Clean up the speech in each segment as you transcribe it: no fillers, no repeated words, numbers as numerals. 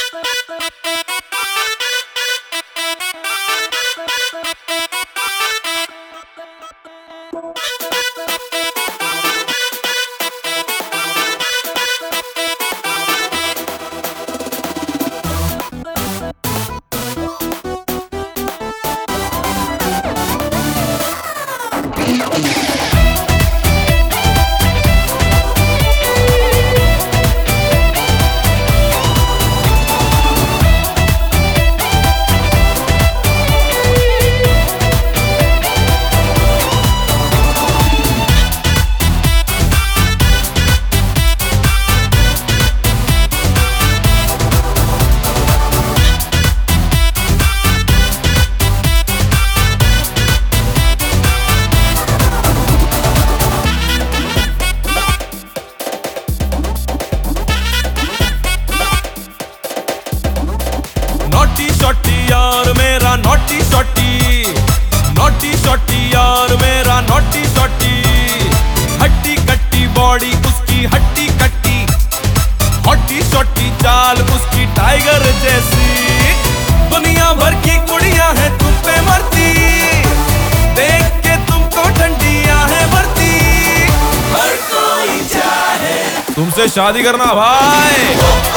Naughty शॉटी यार मेरा naughty शॉटी, हट्टी कट्टी बॉडी उसकी हट्टी कट्टी, हॉटी शॉटी चाल उसकी टाइगर जैसी। दुनिया भर की कुड़ियां हैं तुम पे मरती, देख के तुमको ठंडियां है भरती। हर कोई चाहे तुमसे शादी करना भाई।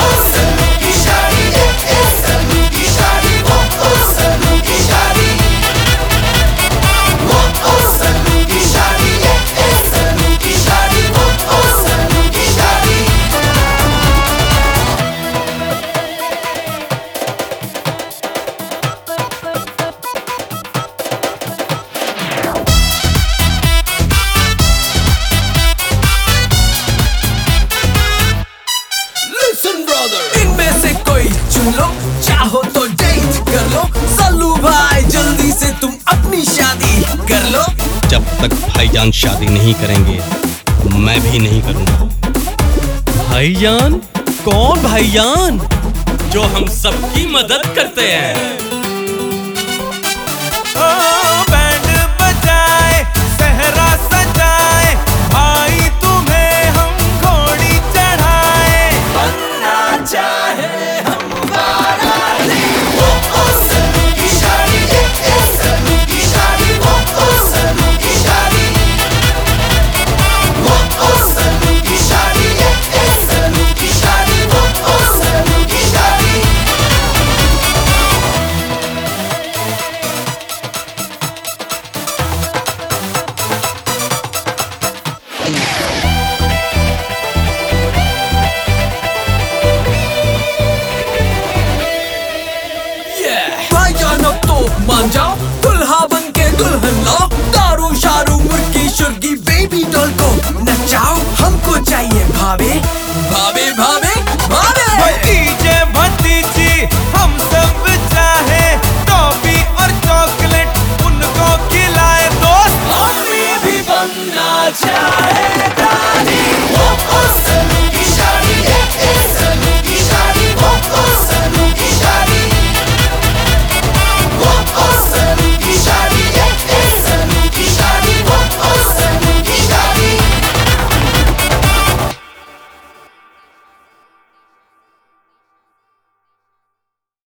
इनमें से कोई चुन लो, चाहो तो डेट कर लो। सालू भाई जल्दी से तुम अपनी शादी कर लो। जब तक भाईजान शादी नहीं करेंगे मैं भी नहीं करूंगा। भाईजान? कौन भाईजान? जो हम सबकी मदद करते हैं। बैंड बजाए सहरा सजाए, भाई तुम्हें हम घोड़ी चढ़ाए। बनना चाहे हम मान जाओ, दुल्हा बन के दुल्हन लाओ। दारू शारू मुर्गी शुर्गी बेबी डॉल को नचाओ। हमको चाहिए भावे भावे भावे भावे। भतीजे भतीजी हम सब चाहे, टॉफी और चॉकलेट उनको खिलाए दोस्त। हमें भी बनना चाहे।